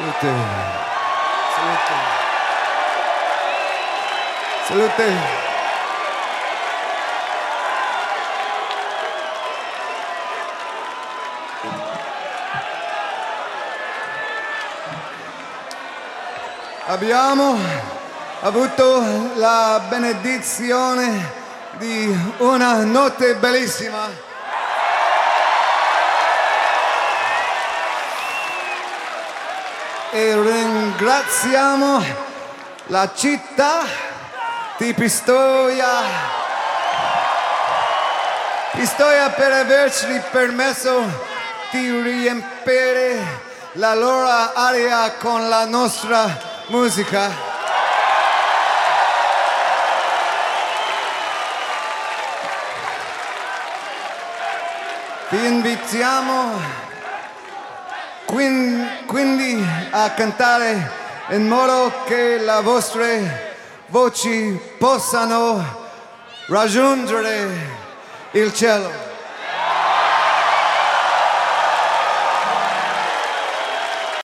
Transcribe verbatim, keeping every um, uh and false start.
Salute. Salute. Salute. Abbiamo avuto la benedizione di una notte bellissima. E ringraziamo la città di Pistoia, Pistoia per averci permesso di riempire la loro area con la nostra musica. Vi invitiamo quindi a cantare in modo che le vostre voci possano raggiungere il cielo.